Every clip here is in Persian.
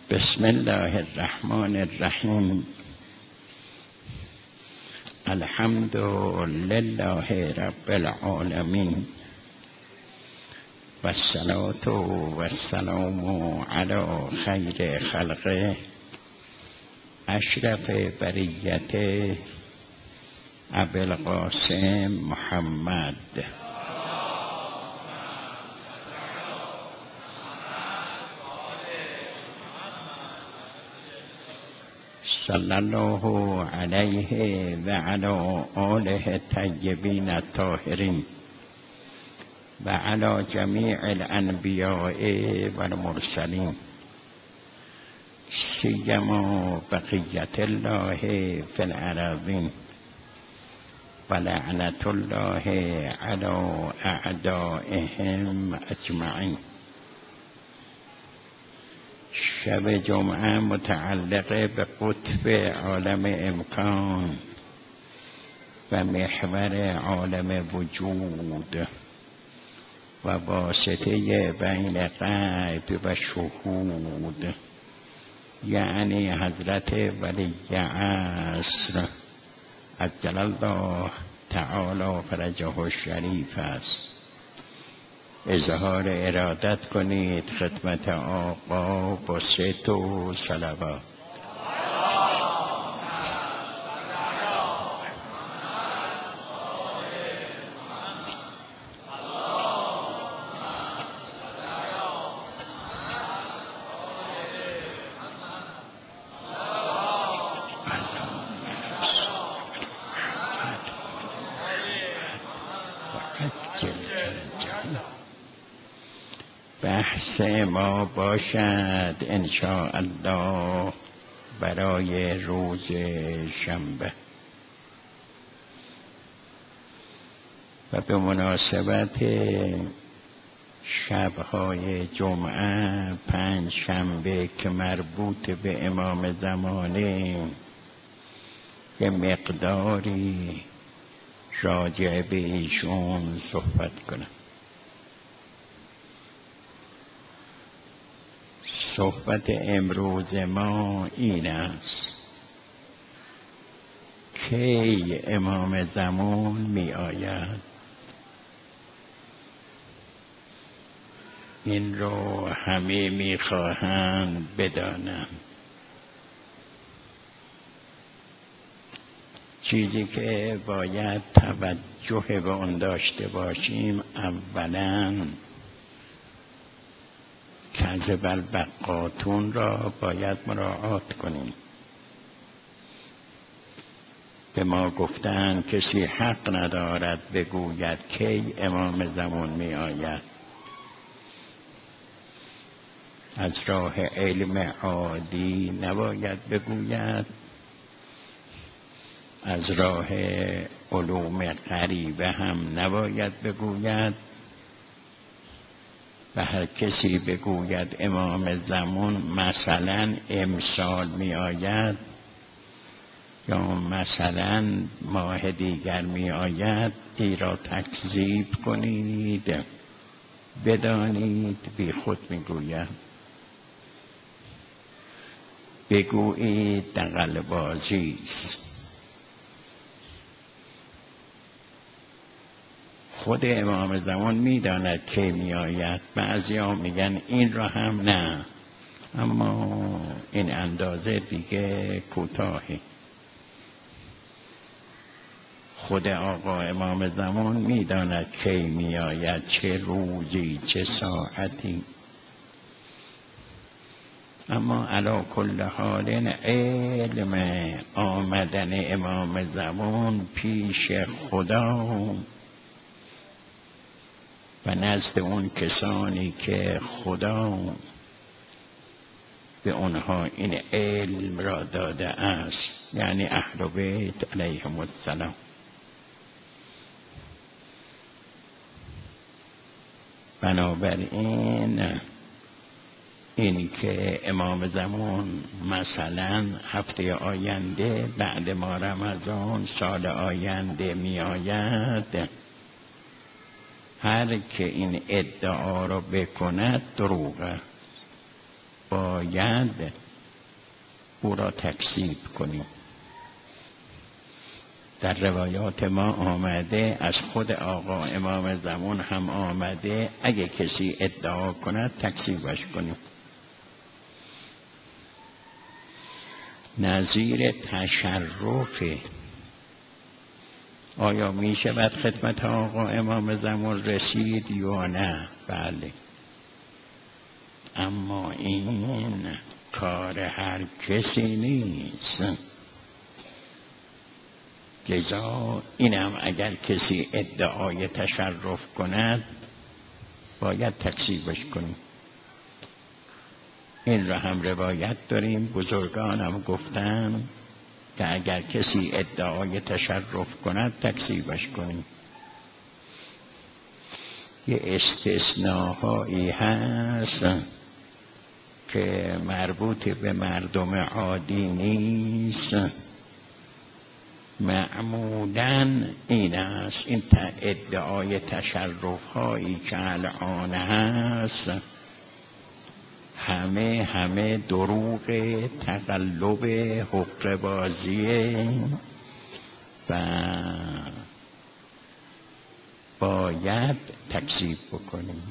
بسم الله الرحمن الرحیم. الحمد لله رب العالمین و الصلاة و السلام علی خیر خلقه اشرف بریت ابی القاسم محمد صلی الله علیه و علی آله الطیبین الطاهرین و علی جمیع الانبیاء و المرسلین سیما بقیت الله فی الارضین و لعنت الله علی اعدائهم اجمعین. شب جمعه متعلق به قطب عالم امکان و محور عالم وجود و واسطه بین غیب و شهود، یعنی حضرت ولی عصر عجل الله تعالی فرجه الشریف است. اظهار ارادت کنید خدمت آقا با ست و صلوات. بحث ما باشد ان شاء الله برای روز شنبه و به مناسبت شبهای جمعه، پنج شنبه که مربوط به امام زمانه، یه مقداری راجع به ایشون صحبت کنم. صحبت امروز ما این است: کی امام زمان می آید؟ این رو همه می خواهند بدانند. چیزی که باید توجه به آن داشته باشیم، اولاً کذب البقاتون را باید مراعات کنیم. به ما گفتن کسی حق ندارد بگوید کی امام زمان می آید. از راه علم عادی نباید بگوید، از راه علوم غریبه هم نباید بگوید. و هر کسی بگوید امام زمان مثلا امسال می آید یا مثلا ماه دیگر می آید، ای را تکذیب کنید، بدانید بی خود می گوید. بگویید دغل بازی است. خود امام زمان میداند که می آید. بعضیا میگن این را هم نه، اما این اندازه دیگه کوتاهی. خود آقا امام زمان میداند کی می آید، چه روزی، چه ساعتی. اما علی کل حال علم آمدن امام زمان پیش خدا و نزد اون کسانی که خدا به اونها این علم را داده است، یعنی اهل بیت علیهم السلام. بنابراین این که امام زمان مثلا هفته آینده بعد ما رمضان سال آینده می آید، هر که این ادعا را بکند دروغه. باید او را تکذیب کنیم. در روایات ما آمده، از خود آقا امام زمان هم آمده، اگه کسی ادعا کند تکذیبش کنیم. نظیر تشرف آیا می شود خدمت آقا امام زمان رسید یا نه؟ بله، اما این کار هر کسی نیست. لذا اینم اگر کسی ادعای تشرف کند باید تکذیبش کنیم. این را هم روایت داریم، بزرگانم گفتن که اگر کسی ادعای تشرف کند تکذیبش کنیم. یه استثناهایی هست که مربوط به مردم عادی نیست. معمولاً این است، این ادعای تشرف هایی که الان هست همه دروغ، تقلب، حقه بازیه و باید تکذیب بکنیم.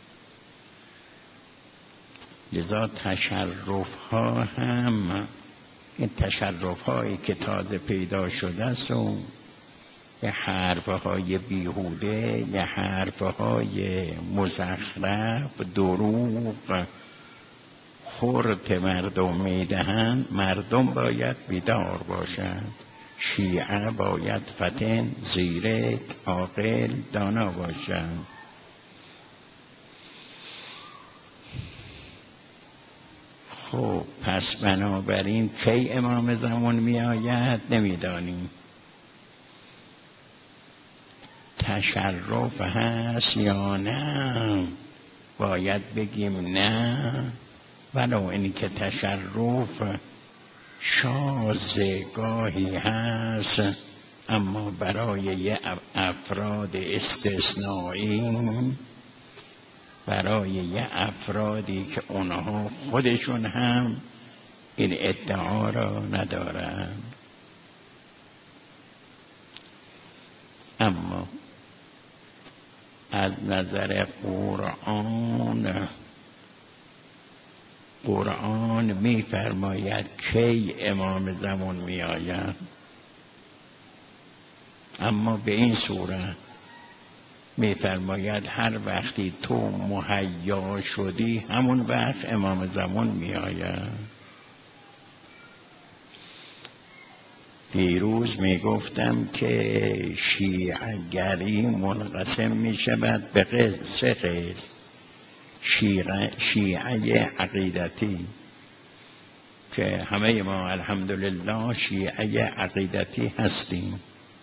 لذا تشرف ها هم، این تشرف هایی که تازه پیدا شده است و یه حرف های بیهوده، یه حرف های مزخرف، دروغ خورد مردم میدهند. مردم باید بیدار باشند. شیعه باید فطن، زیرک، عاقل، دانا باشند. خب پس بنابراین کی امام زمان می آید نمیدانیم. تشرف هست یا نه؟ باید بگیم نه، ولو این که تشرف شازگاهی هست، اما برای یه افراد استثنایی، برای یه افرادی که اونها خودشون هم این ادعا را ندارن. اما از نظر قرآن می‌فرماید کی امام زمان می‌آید، اما به این صورت می‌فرماید هر وقتی تو مهیا شدی همون وقت امام زمان می‌آید. دیروز میگفتم که شیعه‌گری منقسم می‌شود به سه قسم. شیعه عقیدتی که همه ما الحمدلله شیعه عقیدتی هستیم،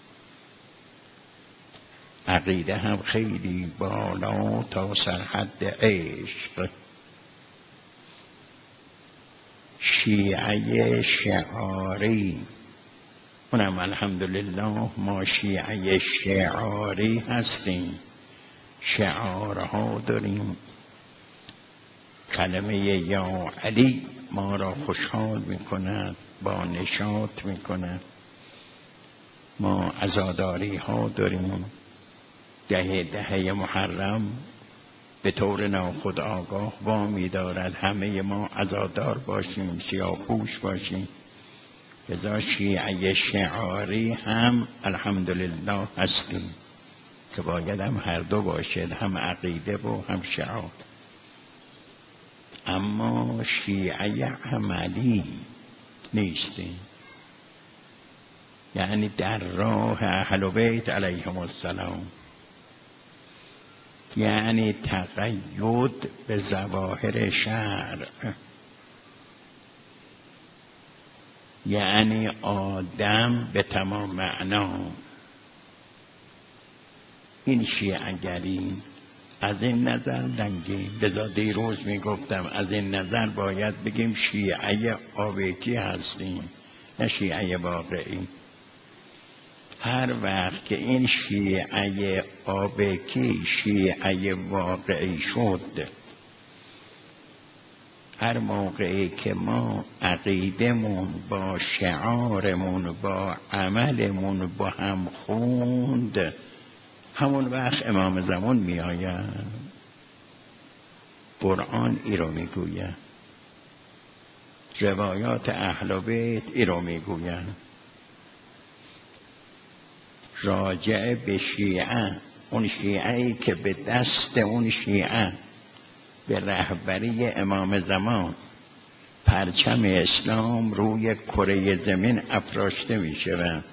عقیده هم خیلی بالا تا سرحد عشق. شیعه شعاری، اونم الحمدلله ما شیعه شعاری هستیم، شعارها داریم. کلمه یا علی ما را خوشحال میکند، با نشاط میکند. ما عزاداری ها داریم. دهه محرم به طور ناخودآگاه وامی دارد همه ما عزادار باشیم، سیاه‌پوش باشیم. لذا شیعه شعاری هم الحمدلله هستیم که باید هم هر دو باشد، هم عقیده و هم شعار. اما شیعه عملی نیستیم، یعنی در راه اهل بیت علیهم السلام، یعنی تقید به ظواهر شرع، یعنی آدم به تمام معنا. این شیعه‌گری از این نظر لنگی. لذا دیروز میگفتم از این نظر باید بگیم شیعه آبکی هستیم، نه شیعه واقعی. هر وقت که این شیعه آبکی شیعه واقعی شد، هر موقعی که ما عقیدمون با شعارمون با عملمون با هم خوند، همون وقت امام زمان می آید. قرآن ای رو می گوید، روایات اهل بیت ای رو می گوید. راجع به شیعه، اون شیعه‌ای که به دست اون شیعه به رهبری امام زمان پرچم اسلام روی کره زمین افراشته می شود،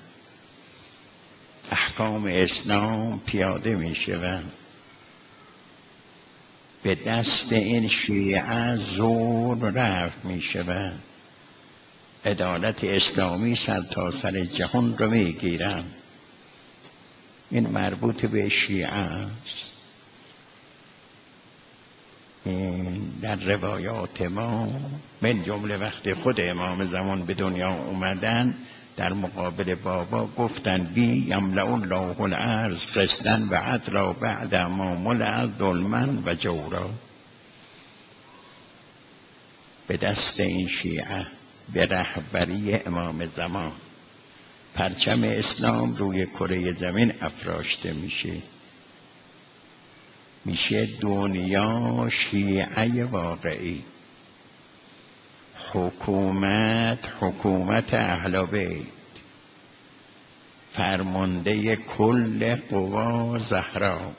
احکام اسلام پیاده می شود. به دست این شیعه زور رفت می شود، عدالت اسلامی سر تا سر جهان رو می گیرن. این مربوط به شیعه است. این در روایات ما من جمله وقت خود امام زمان به دنیا اومدن، در مقابل بابا گفتن بی یملأ الله الارض قسطا و عدلا بعد ما ملأ ظلما و جورا. به دست این شیعه به رهبری امام زمان پرچم اسلام روی کره زمین افراشته میشه دنیا شیعه واقعی، حکومت اهل بیت، فرمانده کل قوا زهرا،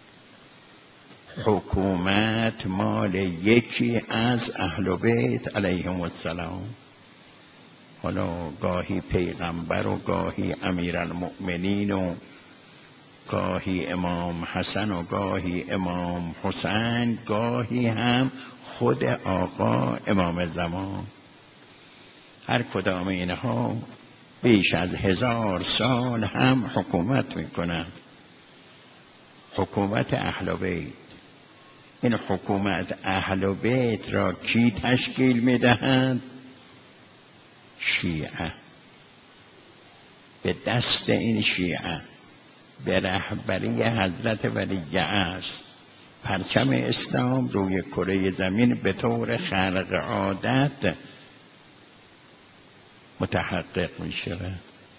حکومت مال یکی از اهل بیت علیهم السلام. حالا گاهی پیغمبر و گاهی امیرالمؤمنین و گاهی امام حسن و گاهی امام حسین، گاهی هم خود آقا امام زمان. هر کدام اینها بیش از 1000 سال هم حکومت میکنن. حکومت اهل بیت. این حکومت اهل بیت را کی تشکیل میدهند؟ شیعه. به دست این شیعه به رهبری حضرت ولی است پرچم اسلام روی کره زمین به طور خارق عادت متحقق می شود.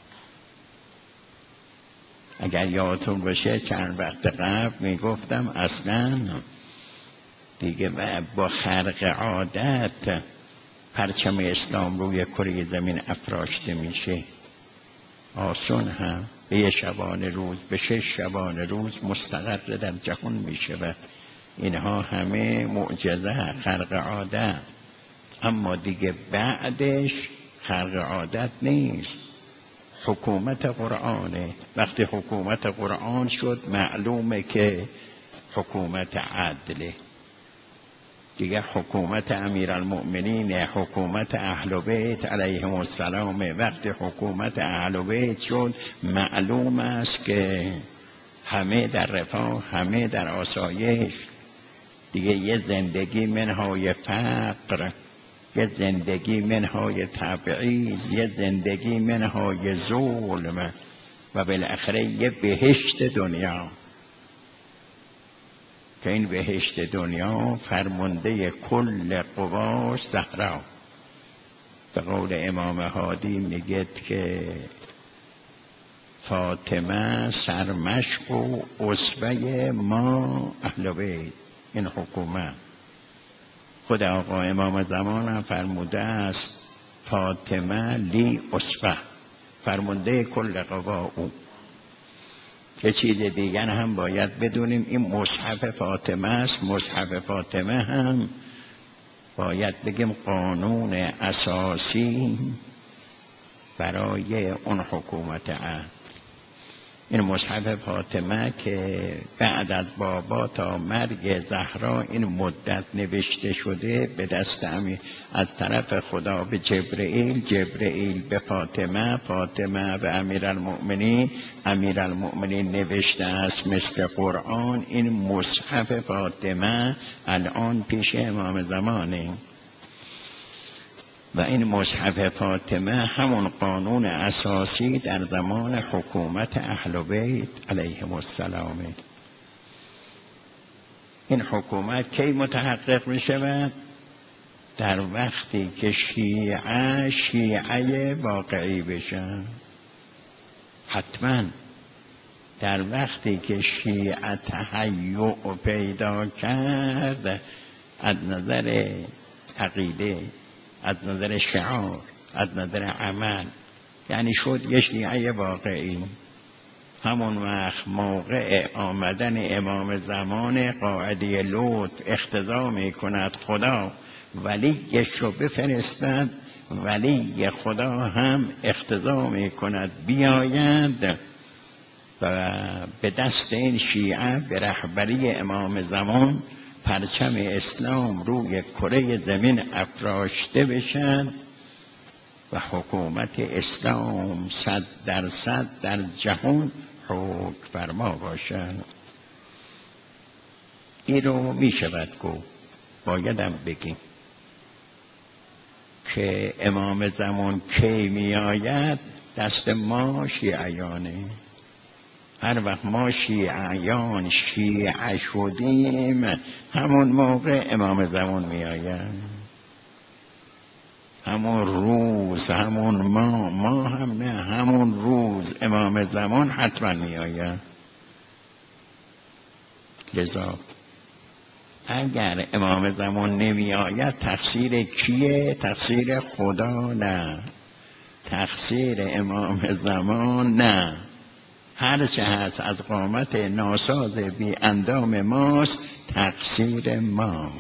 اگر یادتون باشه چند وقت قبل می گفتم اصلا دیگه با خارق عادت پرچم اسلام روی کره زمین افراشته میشه. آسون هم به 1 شبانه روز به 6 شبانه روز مستقر در جهان می شود. اینها همه معجزه خرق عادت، اما دیگه بعدش خرق عادت نیست، حکومت قرآنه. وقتی حکومت قرآن شد معلومه که حکومت عدله. دیگه حکومت امیرالمؤمنین، حکومت اهل بیت علیهم السلام. وقتی حکومت اهل بیت شد معلوم است که همه در رفاه، همه در آسایش. دیگه یه زندگی منهای فقر، یه زندگی منهای تبعیض، یه زندگی منهای ظلم و بالاخره یه بهشت دنیا که این بهشت دنیا فرمانده کل قواش زهرا. به قول امام هادی میگه که فاطمه سرمشق و اسوه ما اهل بیت. این حکومت خود آقا امام زمان هم فرموده است فاطمه لی اسوه، فرمانده کل قوا او. که چیز دیگر هم باید بدونیم، این مصحف فاطمه است. مصحف فاطمه هم باید بگیم قانون اساسی برای اون حکومت عدل. این مصحف فاطمه که بعد از بابا تا مرگ زهرا این مدت نوشته شده به دست از طرف خدا به جبرئیل، جبرئیل به فاطمه، فاطمه به امیرالمؤمنین، امیرالمؤمنین نوشته است مثل قرآن. این مصحف فاطمه الان پیش امام زمانه و این مصحف فاطمه همون قانون اساسی در زمان حکومت اهل بیت علیهم السلام. این حکومت کی متحقق می شود؟ در وقتی که شیعه واقعی بشن، حتما در وقتی که شیعه تهیع پیدا کرد از نظر عقیده، از نظر شعار، از نظر عمل، یعنی شد یه شیعه واقعی، همون وقت موقع آمدن امام زمان قاعده لطف اقتضا می کند خدا ولیش رو بفرستد، ولی خدا هم اقتضا می کند بیاید و به دست این شیعه به رهبری امام زمان پرچم اسلام روی کره زمین افراشته بشد و حکومت اسلام 100% در جهان حکم فرما باشد. این رو می شود گفت، بایدم بگیم که امام زمان کی می آید؟ دست ما شیعیانه. هر وقت ما شیعیان شیعه شدیم همون موقع امام زمان می آید، همون روز، همون ما هم نه، همون روز امام زمان حتما می آید. لذا اگر امام زمان نمی آید تقصیر کیه؟ تقصیر خدا نه، تقصیر امام زمان نه. هر چه هست از قامت ناساز بی اندام ماست، تقصیر ما.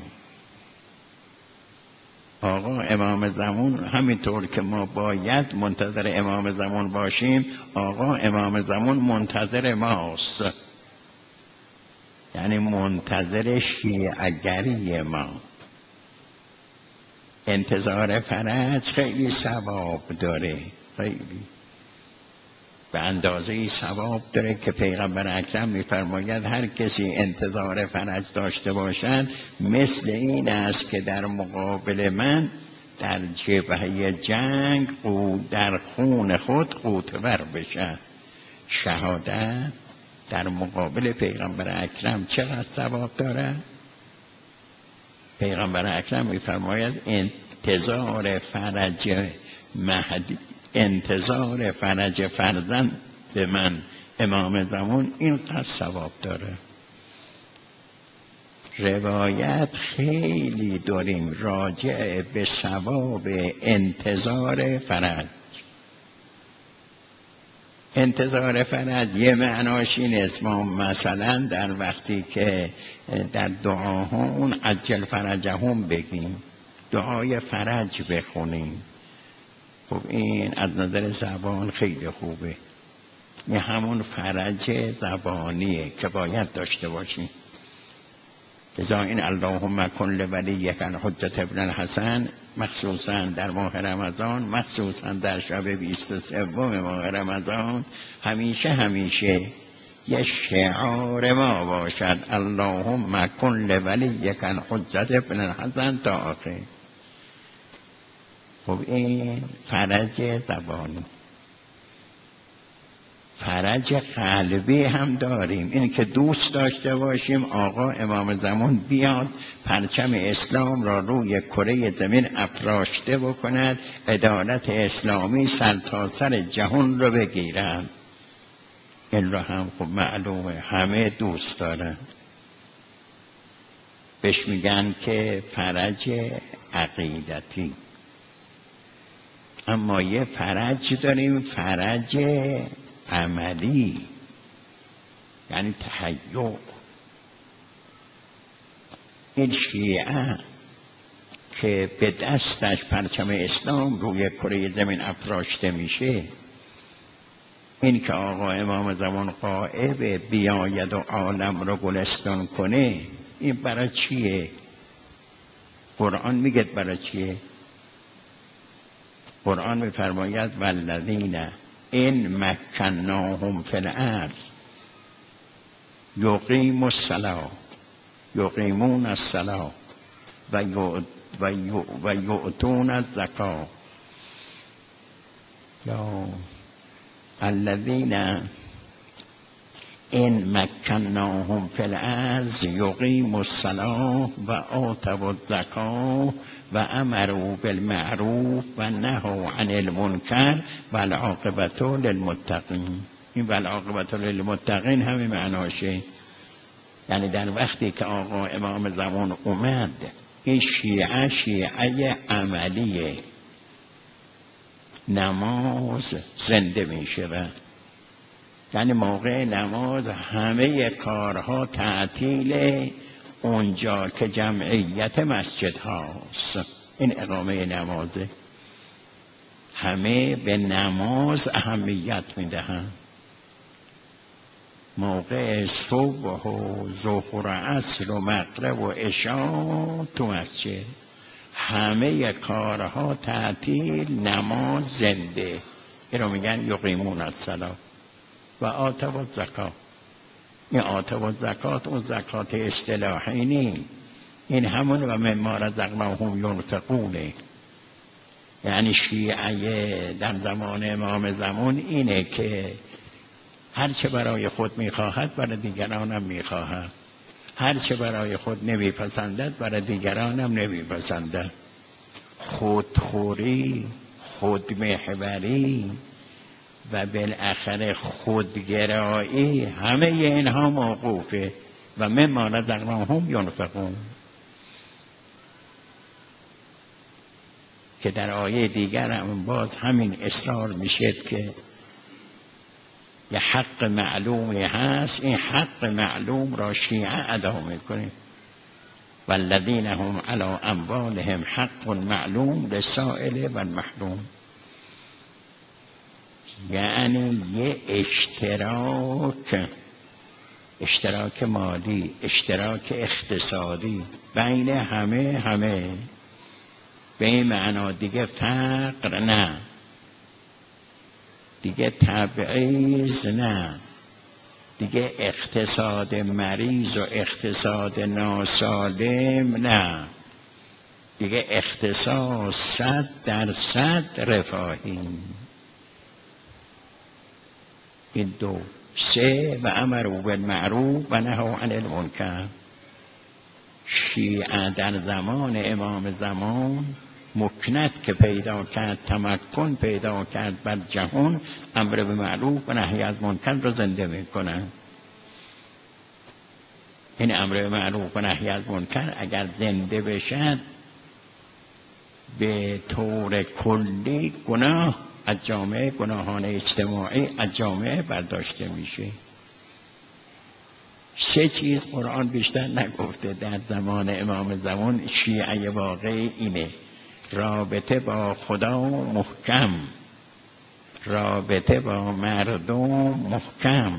آقا امام زمان همینطور که ما باید منتظر امام زمان باشیم، آقا امام زمان منتظر ماست، یعنی منتظر شیعه‌گری ما. انتظار فرج خیلی ثواب داره، خیلی به اندازه ثواب داره که پیغمبر اکرم می‌فرماید هر کسی انتظار فرج داشته باشد مثل این است که در مقابل من در جبهه جنگ در خون خود غوطه‌ور بشه. شهادت در مقابل پیغمبر اکرم چقدر ثواب داره؟ پیغمبر اکرم می‌فرماید انتظار فرج مهدی، انتظار فرج فرزند به من امام زمان اینقدر ثواب داره. روایت خیلی داریم راجع به ثواب انتظار فرج. انتظار فرج یه معناش این است، ما مثلا در وقتی که در دعاها اون عجل فرجهم بگیم، دعای فرج بخونیم، خب این از نظر زبان خیلی خوبه، این همون فرج زبانیه که باید داشته باشیم. لذا این اللهم کن لولیک الحجة ابن الحسن مخصوصا در ماه رمضان، مخصوصا در شب 23 ماه رمضان همیشه یه شعار ما باشد، اللهم کن لولیک الحجة ابن الحسن تا آخر. خب این فرج زبانی. فرج قلبی هم داریم، این که دوست داشته باشیم آقا امام زمان بیاد پرچم اسلام را روی کره زمین افراشته بکند، عدالت اسلامی سرتاسر جهان رو بگیرند. این را هم خب معلومه همه دوست دارن، بهش میگن که فرج عقیدتی. اما یه فرج داریم، فرج عملی، یعنی تهیع. این شیعه که به دستش پرچم اسلام روی کره زمین افراشته میشه، این که آقا امام زمان غائب بیاید و عالم رو گلستان کنه، این برای چیه؟ قرآن میگه برای چیه؟ قرآن میفرماید والذین ان مکناهم فی الارض یقیمون الصلاة و یؤتون الزکاة. یا الذین ان مکناهم فی الارض یقیموا الصلاة و آتوا الزکاة و امروا بالمعروف و نهوا عن المنکر و العاقبة للمتقین. این و العاقبة للمتقین همین معناشه. یعنی در وقتی که آقا امام زمان اومد، این شیعه عملیه، نماز زنده می شود. یعنی موقع نماز همه کارها تعطیل اونجا که جمعیت مسجد هاست. این اقامه نمازه. همه به نماز اهمیت می دهند. موقع صبح و ظهر و عصر و مغرب و عشا تو مسجد همه کارها تعطیل، نماز زنده. این رو میگن یقیمون الصلاة و آتوا الزکات. این آتوا الزکات اون زکات اصطلاحی نیست، این همون و مما رزقناهم ینفقونه. یعنی شیعه در زمان امام زمان اینه که هرچه برای خود میخواهد برای دیگران هم میخواهد، هرچه برای خود نمیپسندد برای دیگران هم نمیپسندد. خودخوری، خودمحوری و بالاخره خودگرایی، همه اینها موقوفه. و مما رزقناهم ینفقون، که در آیه دیگر هم باز همین اصرار میشه که یه حق معلومی هست، این حق معلوم را شیعه ادا میکنه. والذین هم علی اموالهم حق معلوم للسائل و المحروم. یعنی یه اشتراک مالی، اشتراک اقتصادی بین همه به این معنا. دیگه فقر نه، دیگه تبعیض نه، دیگه اقتصاد مریض و اقتصاد ناسالم نه، دیگه اقتصاد 100% رفاهی. این دو. 3 و امروا بالمعروف و نهوا عن المنکر. شیعه در زمان امام زمان مکنت که پیدا کرد، تمکن پیدا کرد بر جهان، امر به معروف و نهی از منکر را زنده میکنن. این امر به معروف و نهی از منکر اگر زنده بشد، به طور کلی گناه از جامعه، گناهان اجتماعی از جامعه برداشته میشه. 3 چیز قرآن بیشتر نگفته در زمان امام زمان. شیعه واقعی اینه: رابطه با خدا محکم، رابطه با مردم محکم،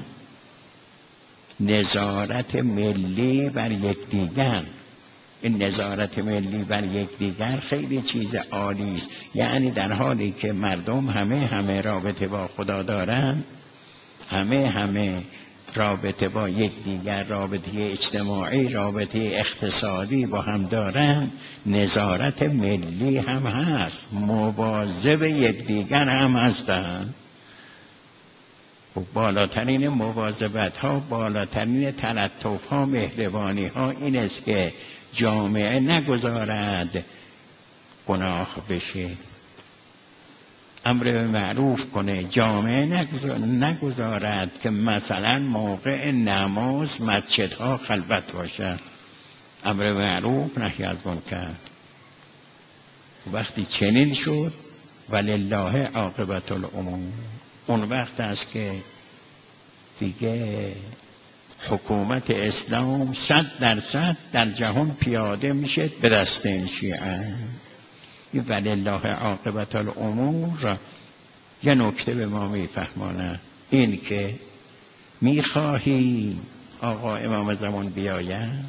نظارت ملی بر یکدیگر. این نظارت ملی بر یکدیگر خیلی چیز عالی است. یعنی در حالی که مردم همه رابطه با خدا دارن، همه رابطه با یکدیگر، رابطه اجتماعی، رابطه اقتصادی با هم دارن، نظارت ملی هم هست، مواظب یکدیگر هم هستن. و بالاترین مواظبت ها، بالاترین تلطف ها، مهربانی ها این است که جامعه نگذارد گناه بشه، امر به معروف کنه. جامعه نگذارد که مثلا موقع نماز مسجدها خلوت باشه. امر به معروف نهی از منکر. وقتی چنین شد ولله عاقبة الامور، اون وقت است که دیگه حکومت اسلام 100% در جهان پیاده میشه به دست این شیعه. ولله عاقبة الامور یه نکته به ما میفهمانه، این که میخواهی آقا امام زمان بیاید،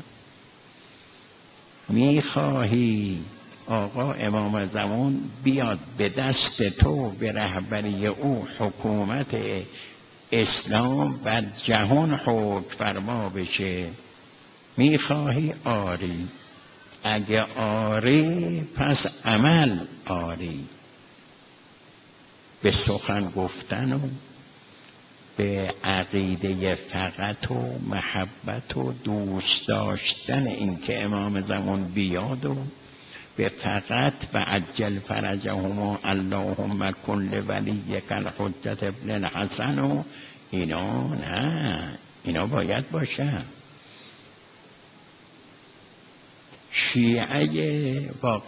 میخواهی آقا امام زمان بیاد به دست تو، به رهبری او حکومت اسلام بر جهان حکم فرما بشه، میخواهی آری. اگه آری پس عمل آری، به سخن گفتن و به عقیده فقط و محبت و دوست داشتن این که امام زمان بیاد و به فقط و عجل فرجهما اللهم کن لولیک الحجة ابن الحسن و اینا نه، اینا باید باشه. شیعه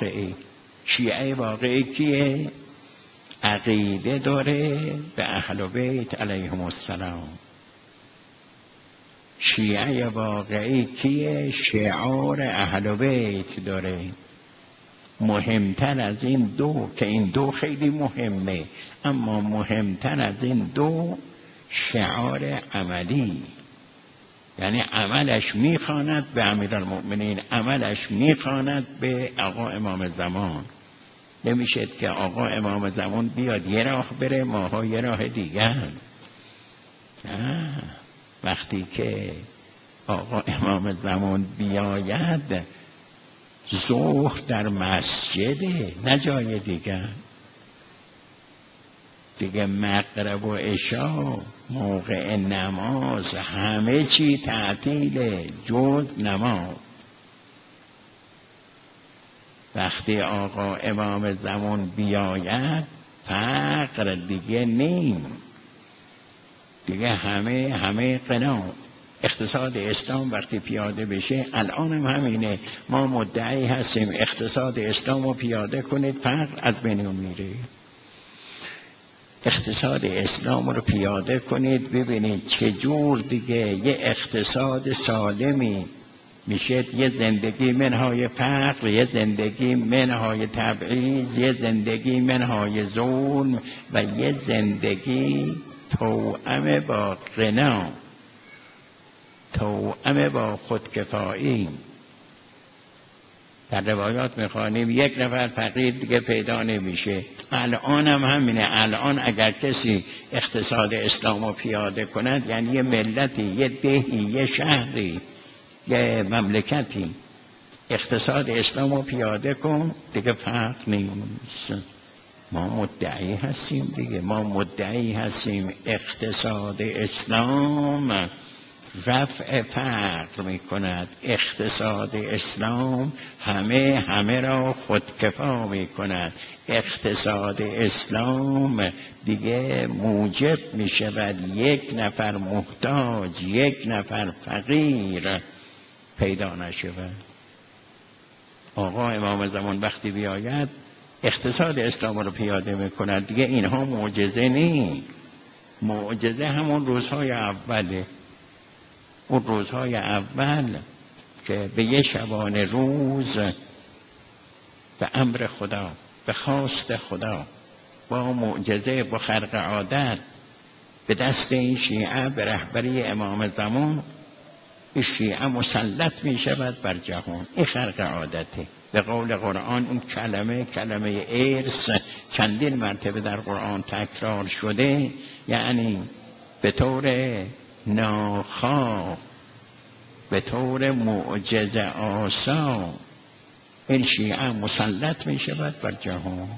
واقعی کیه؟ عقیده داره به اهل بیت علیهم السلام. شیعه واقعی کیه؟ شعار اهل بیت داره. مهمتر از این دو، که این دو خیلی مهمه، اما مهمتر از این دو شعار عملی، یعنی عملش میخواند به امیرالمؤمنین، عملش میخواند به آقا امام زمان. نمیشه که آقا امام زمان بیاد یه راه بره، ماها یه راه دیگر. وقتی که آقا امام زمان بیاید ظهر در مسجده، نه جای دیگه مغرب و عشا موقع نماز همه چی تعطیله جز نماز. وقتی آقا امام زمان بیاید فقر دیگه نیم، دیگه همه قنا. اقتصاد اسلام وقتی پیاده بشه، الان هم همینه، ما مدعی هستیم اقتصاد اسلام رو پیاده کنید فقر از بین میره. اقتصاد اسلام رو پیاده کنید ببینید چجور دیگه یه اقتصاد سالمی میشه، یه زندگی منهای فقر، یه زندگی منهای تبعیض، یه زندگی منهای ظلم و یه زندگی توأم با غنا، توأم با خودکفایی. در روایات میخوانیم یک نفر فقیر دیگه پیدا نمیشه. الان هم همینه. الان اگر کسی اقتصاد اسلام رو پیاده کند، یعنی یه ملتی، یه دهی، یه شهری، یه مملکتی اقتصاد اسلام رو پیاده کن، دیگه فرق نیست. ما مدعی هستیم دیگه، ما مدعی هستیم اقتصاد اسلام رفع فقر میکند، اقتصاد اسلام همه را خودکفا میکند، اقتصاد اسلام دیگه موجب میشود یک نفر محتاج، یک نفر فقیر پیدا نشود. آقا امام زمان وقتی بیاید اقتصاد اسلام رو پیاده میکند، دیگه اینها معجزه نیست. معجزه همون روزهای اوله، اون روزهای اول که به یه شبانه روز به امر خدا، به خواست خدا، با معجزه، با خرق عادت، به دست این شیعه به رهبری امام زمان، این شیعه مسلط می شود بر جهان. این خرق عادته. به قول قرآن این کلمه ارث چندین مرتبه در قرآن تکرار شده، یعنی به طور ناخواه، به طور معجزه آسا این شیعه مسلط می شود بر جهان.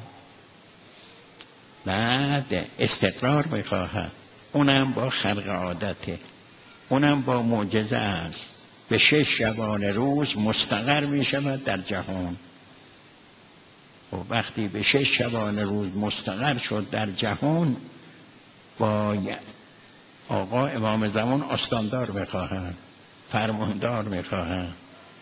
بعد استقرار می خواهد، اونم با خرق عادته، اونم با معجزه است. به 6 شبانه روز مستقر می شود در جهان. و وقتی به 6 شبانه روز مستقر شد در جهان، با آقا امام زمان آستاندار میخواهند، فرماندار میخواهند،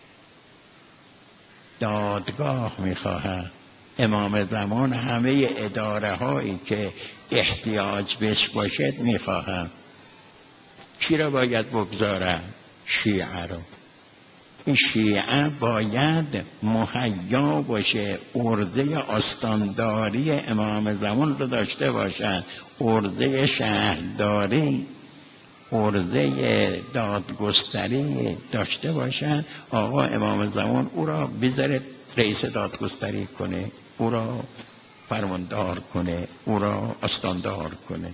دادگاه میخواهند. امام زمان همه اداره هایی که احتیاج بهش باشد میخواهند. کی را باید بگذارن؟ شیعه رو. این شیعه باید مهیا باشه، عرضه آستانداری امام زمان رو داشته باشند، عرضه شهرداری، عرضه دادگستری داشته باشند. آقا امام زمان او را بذاره رئیس دادگستری کنه، او را فرماندار کنه، او را آستاندار کنه.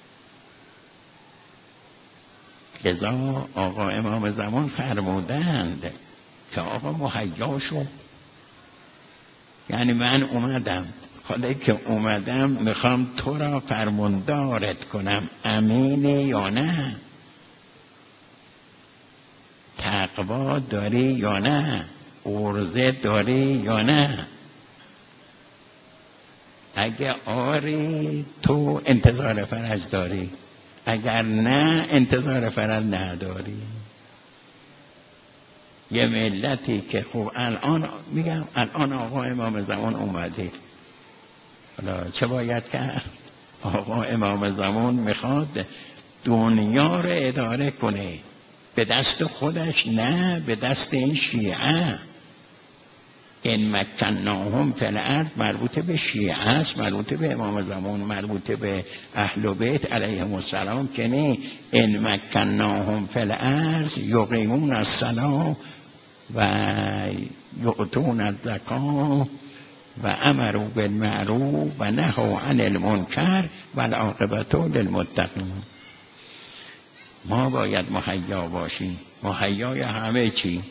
لذا آقا امام زمان فرمودند که آقا مهیا شو، یعنی من اومدم، حالا که اومدم میخوام تو را فرماندارت کنم، امینی یا نه؟ تقوا داری یا نه؟ عرضه داری یا نه؟ اگه آری تو انتظار فرج داری، اگر نه انتظار فرج نداری. یه ملتی که خوب الان میگم الان آقا امام زمان اومده، حالا چه باید کرد؟ آقا امام زمان میخواد دنیا رو اداره کنه، به دست خودش نه، به دست این شیعه. این مکناهم فی الارض مربوط به شیعه است، مربوط به امام زمان، مربوط به اهل بیت علیهم السلام که نه. این مکناهم فی الارض یقیمون الصلاة و یؤتون الزکاة و امروا بالمعروف و نهوا عن المنکر و العاقبة للمتقین. ما باید مهیا باشیم. مهیای همه چی؟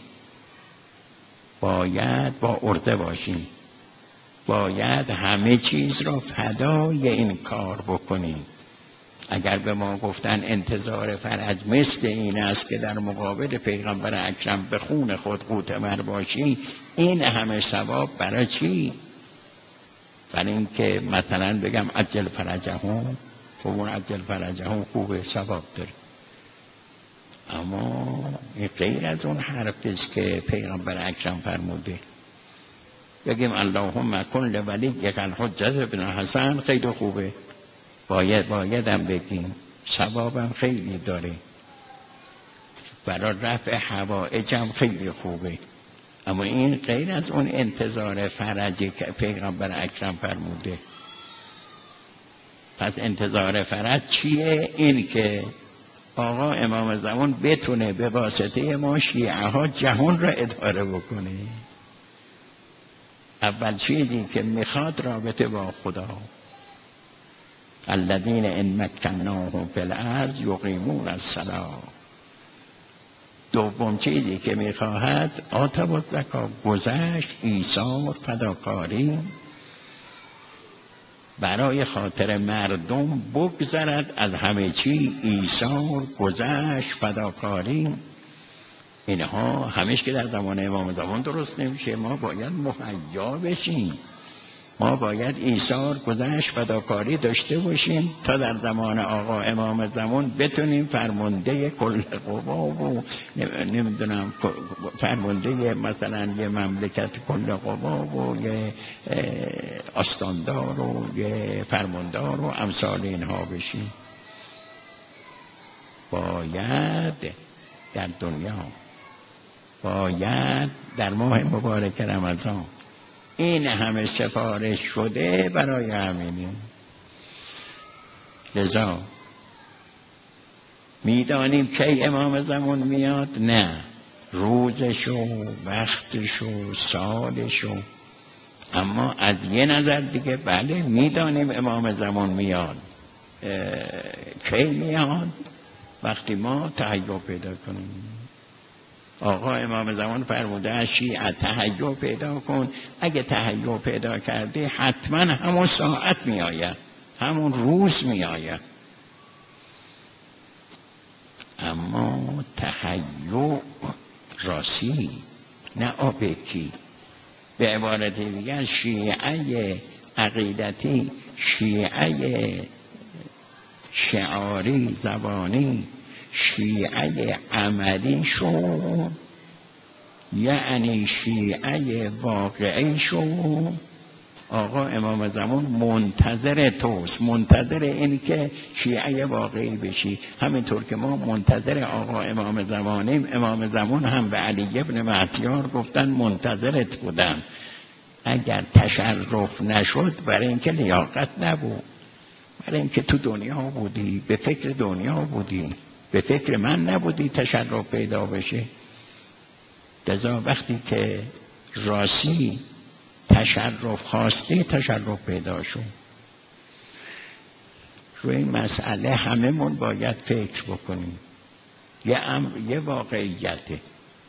باید با عرضه باشیم، باید همه چیز را فدای این کار بکنیم. اگر به ما گفتن انتظار فرج مثل این است که در مقابل پیغمبر اکرم به خون خود قوتمر باشی، این همه ثواب برای چی؟ برای این که مثلا بگم عجل فرجهم، اون عجل فرجهم خوبه، ثواب داره. اما این غیر از اون حرفی است که پیغمبر اکرم فرموده. بگیم اللهم کن لولیک الحجة ابن حسن، خیلی خوبه، بایدم بگیم، ثوابم خیلی داره، برای رفع حوائجم خیلی خوبه. اما این غیر از اون انتظار فرجی که پیغمبر اکرم فرموده. پس انتظار فرج چیه؟ این که آقا امام زمان بتونه به واسطه ما شیعه ها جهان را اداره بکنه. اول چیزی که میخواد رابطه با خدا، الذین ان مکناهم فی الارض یقیمون الصلاة. دوم چیزی که میخواهد آتوا الزکات، گذشت، ایثار، فداکاری، برای خاطر مردم بگذرد از همه چی، ایثار، گذشت، فداکاری. اینها همیشه که در زمان امام زمان درست نمیشه. ما باید مهیا بشیم، ما باید ایثار، گذشت، فداکاری داشته باشیم تا در زمان آقا امام زمان بتونیم فرمانده کل قوا و نمیدونم فرمانده مثلا یه مملکت کل قوا و یه آستاندار و یه فرماندار و امثال اینها بشیم. باید در دنیا، باید در ماه مبارک رمضان این همه سفارش شده برای همینیم. لذا میدانیم که امام زمان میاد؟ نه، روزشو، وقتشو، سالشو. اما از یه نظر دیگه بله میدانیم امام زمان میاد. کی میاد؟ وقتی ما تهیع پیدا کنیم. آقا امام زمان فرموده از شیعه تهیع پیدا کن. اگه تهیع پیدا کرده حتما همون ساعت می آید، همون روز می آید. اما تهیع راسی، نه آبکی. به عبارت دیگر شیعه عقیدتی، شیعه شعاری زبانی، شیعه عملی شو، یعنی شیعه واقعی شو. آقا امام زمان منتظر توست، منتظر این که شیعه واقعی بشی. همینطور که ما منتظر آقا امام زمانیم، امام زمان هم به علی ابن معتیار گفتن منتظرت بودن. اگر تشرف نشد برای اینکه لیاقت نبود، برای اینکه تو دنیا بودی، به فکر دنیا بودی، به فکر من نبودی تشرف پیدا بشه. لذا وقتی که راسی تشرف خواستی تشرف پیدا شد. روی این مسئله همه من باید فکر بکنیم. یه واقعیته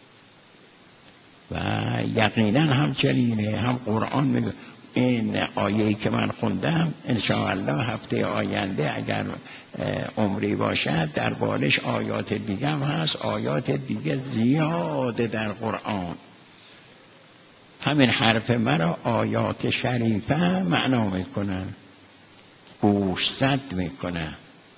و یقینا همچنینه. هم قرآن میگه. این آیه‌ای که من خوندم انشاءالله هفته آینده اگر عمری باشد در بالش آیات دیگه هم هست. آیات دیگه زیاده در قرآن همین حرف مرا آیات شریفه معنا میکنن، گوشزد میکنن.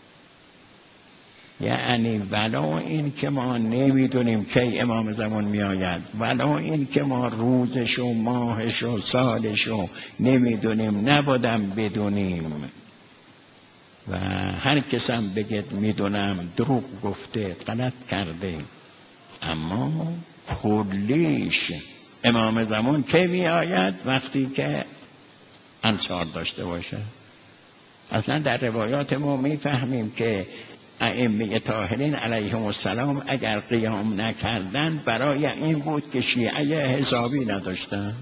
یعنی ولا این که ما نمیدونیم کی امام زمان میآید، ولا این که ما روزش و ماهش و سالش و نمیدونیم، نبودم بدونیم. و هر کسم بگید میدونم دروغ گفته، غلط کرده. اما کلیش امام زمان کی میآید؟ وقتی که انصار داشته باشه. اصلا در روایات ما میفهمیم که ائمه طاهرین علیهم السلام اگر قیام نکردن برای این بود که شیعه حسابی نداشتن.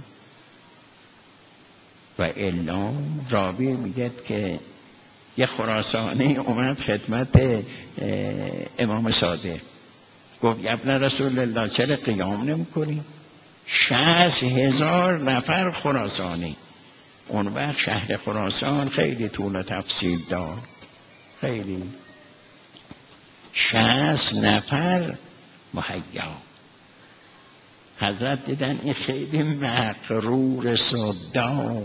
و الا راوی میگه که یه خراسانی اومد خدمت امام صادق، گفت ابن رسول الله چرا قیام نمی‌کنی؟ 60,000 نفر خراسانی. اون وقت شهر خراسان خیلی طول و تفصیل دار، خیلی 60 نفر مهیا. حضرت دیدن این خیلی مغرور صداق،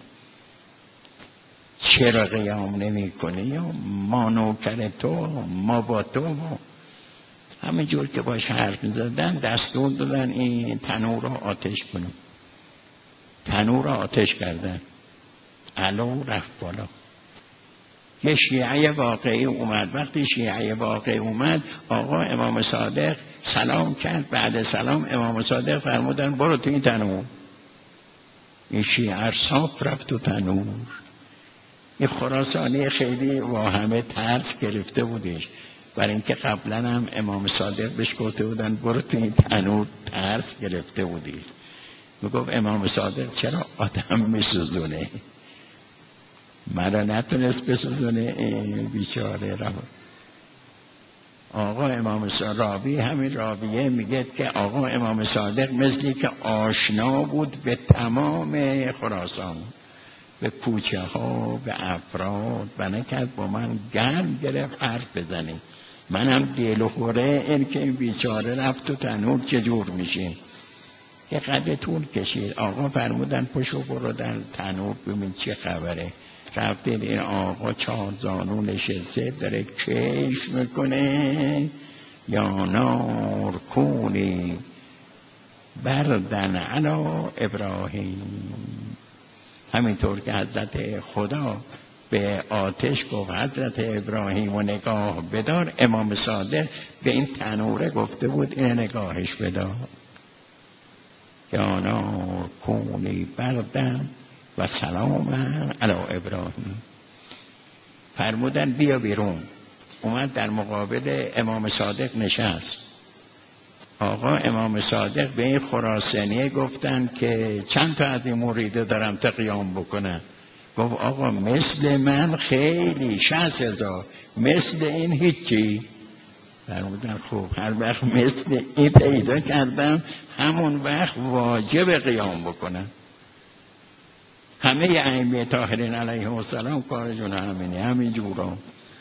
چرا قیام نمی کنی؟ یا ما نوکر تو، ما با تو. همین جور که باش حرف می‌زدن دستور دادن این تنور رو آتش کنیم. تنور رو آتش کردن، علو رفت بالا. یه شیعه واقعی اومد. وقتی شیعه واقعی اومد آقا امام صادق سلام کرد. بعد سلام امام صادق فرمودن برو تو این تنور. این شیعه صاف رفت تو تنور. این خراسانی خیلی واهمه ترس گرفته بودش، برای اینکه قبلا هم امام صادق بهش گفته بودن برو تو این تنور، ترس گرفته بودی. میگفت امام صادق چرا آدم میسوزونه؟ مرا نتونست بسوزونه بیچاره را. آقا امام راوی همین راویه میگه که آقا امام صادق مثلی که آشنا بود به تمام خراسان، به کوچه ها، به افراد، و نکرد با من گرم گرفت حرف بزنی. منم دل و خوره این که این بیچاره رفت تو تنور چجور میشه. یه قدر طول کشید. آقا فرمودن پشو برو در تنور ببین چه خبره. رفتین این آقا 4 زانو نشسته داره کش میکنه. یا نار کونی بردن علی ابراهیم. همینطور که حضرت خدا به آتش گفت حضرت ابراهیم و نگاه بدار، امام صادق به این تنوره گفته بود این نگاهش بدار. یا نار کونی بردن و سلام علی ابراهیم. فرمودن بیا بیرون. اومد در مقابل امام صادق نشست. آقا امام صادق به این خراسانیه گفتن که چند تا از این مریده دارم تا قیام بکنن. گفت آقا مثل من خیلی 60,000، مثل این هیچی. فرمودن خوب، هر وقت مثل این پیدا کردم همون وقت واجب قیام بکنن. همه ائمه طاهرین علیهم السلام کارشون همینه، همین جورا.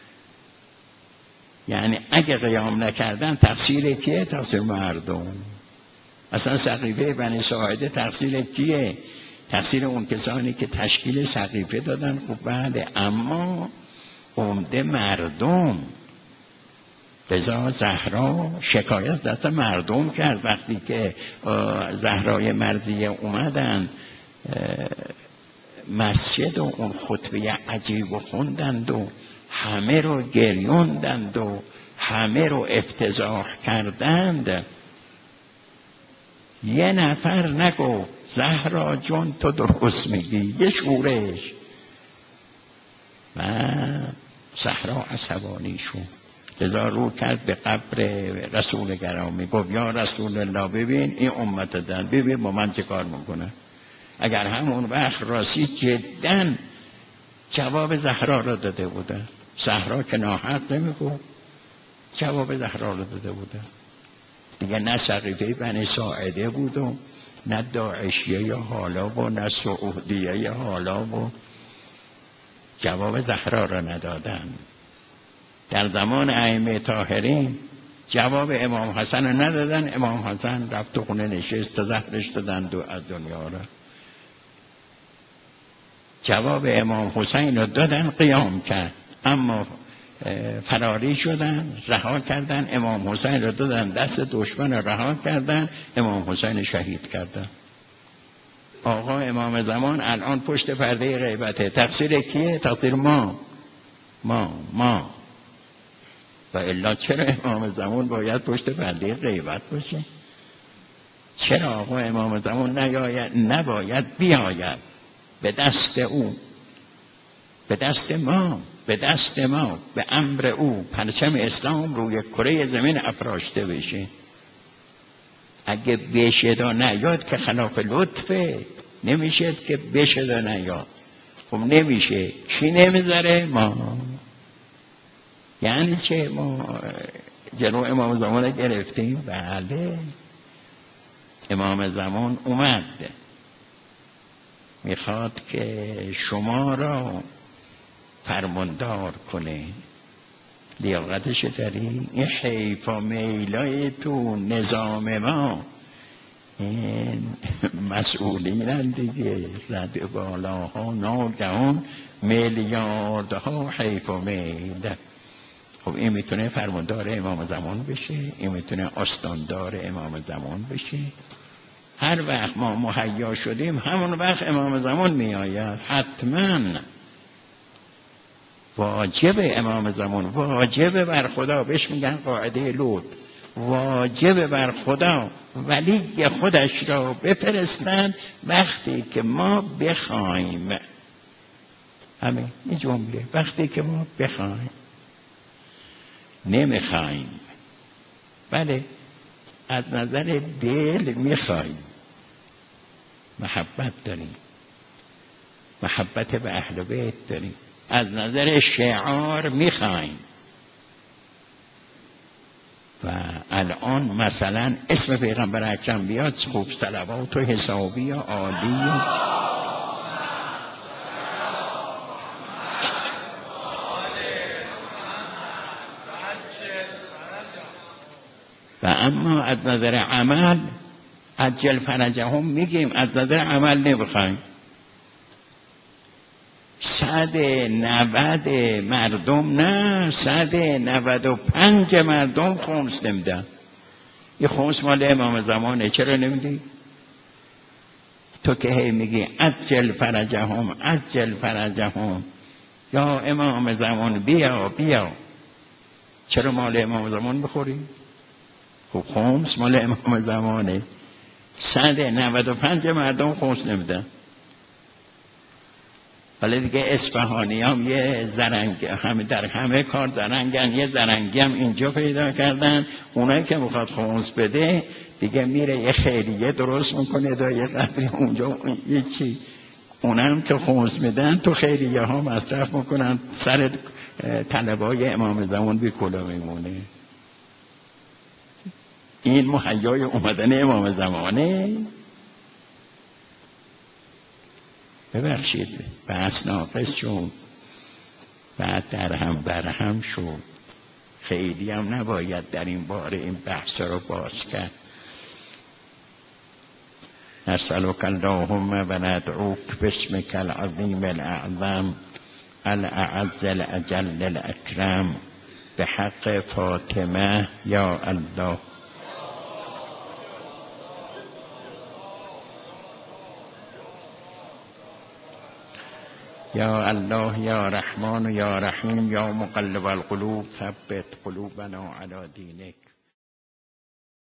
یعنی اگه قیام نکردن تقصیر کیه؟ تقصیر مردم. اصلا سقیفه بنی ساعده تقصیر کیه؟ تقصیر اون کسانی که تشکیل سقیفه دادن. خب بله، اما عمده مردم. لذا زهرا شکایت دست مردم کرد وقتی که زهرای مرضیه اومدن مسجد و اون خطبه عجیب و خوندند و همه رو گریوندند و همه رو افتضاح کردند. یه نفر نگفت زهرا جون تو درست میگی، یه شورش. و زهرا عصبانی شد. لذا رو کرد به قبر رسول گرامی، گفت یا رسول الله ببین این امت دن، ببین با من چه کار میکنه. اگر همون وقت راستی جداً جواب زهرا را داده بودن. زهرا که ناحق نمیگفت، جواب زهرا را داده بودن. دیگه نه سقیفه بنی ساعده بود و نه داعشیه حالا و نه سعودیه حالا و جواب زهرا را ندادن. در زمان ائمه طاهرین جواب امام حسن رو ندادن. امام حسن رفت تو خونه نشست تا زهرش دادن از دنیا را. جواب امام حسین رو دادن، قیام کرد، اما فراری شدن، رها کردن. امام حسین رو دادن دست دشمن رو رها کردن، امام حسین شهید کردن. آقا امام زمان الان پشت پرده غیبته. تقصیر کیه؟ تقصیر ما. و الا چرا امام زمان باید پشت پرده غیبت باشه؟ چرا آقا امام زمان نباید بیاید به دست او، به دست ما، به امر او پرچم اسلام روی کره زمین افراشته بشه؟ اگه بشه دا نیاد که خلاف لطفه. نمیشه که بشه دا نیاد. خب نمیشه، کی نمیذاره؟ ما. یعنی چه؟ ما جلو امام زمان گرفتیم؟ بله. امام زمان اومد میخواد که شما را فرماندار کنه. لیاقتش داری؟ این حیف و میلای تو نظام ما این مسئولینن دیگه. رد بالاها ناگهان میلیاردها حیف و میل. خب این میتونه فرماندار امام زمان بشه، این میتونه آستاندار امام زمان بشه. هر وقت ما مهیا شدیم همون وقت امام زمان میآید. حتما واجب امام زمان، واجب بر خدا. بهش میگن قاعده لوط. واجب بر خدا ولی خودش را بفرستن وقتی که ما بخوایم. همین این جمله، وقتی که ما بخوایم. نمیخوایم. بله از نظر دل میخوایم، محبت داریم، محبت به اهل بیت داریم. از نظر شعار میخوایم. و الان مثلا اسم پیغمبر اکرم بیاد، خوب صلوات و حسابی و عالی و اما از نظر عمل عجل فرجهم میگیم، از نظر عمل نمیخوایم. 190 مردم نه 195 مردم خمس نمیدن. یه خمس مال امام زمانه، چرا نمیدی؟ تو که هی میگی عجل فرجهم عجل فرجهم، یا امام زمان بیا، چرا مال امام زمان بخوری؟ خب خمس مال امام زمانه. 195 مردم خمس نمیدن. حالا دیگه اصفهانی هم یه زرنگ، همه در همه کار زرنگن، یه زرنگی هم اینجا پیدا کردن. اونایی که میخواد خمس بده دیگه میره یه خیریه درست میکنه دا یه قبری اونجا یه چی، اونم که خمس میدن تو خیریه ها مصرف میکنن، سر طلبای امام زمان بی کلا میمونه. این مهیای اومدن امام زمانه. ببخشید بحث ناقص شد، بعد در هم برهم شد. خیلی هم نباید در این باره این بحث رو باز کرد. نسألک اللهم و ندعوک باسمک العظیم الاعظم الاعز الاجل الاکرم به حق فاطمه یا الله. یا الله یا رحمان یا رحیم یا مقلب القلوب ثبت قلوبنا علی دینک.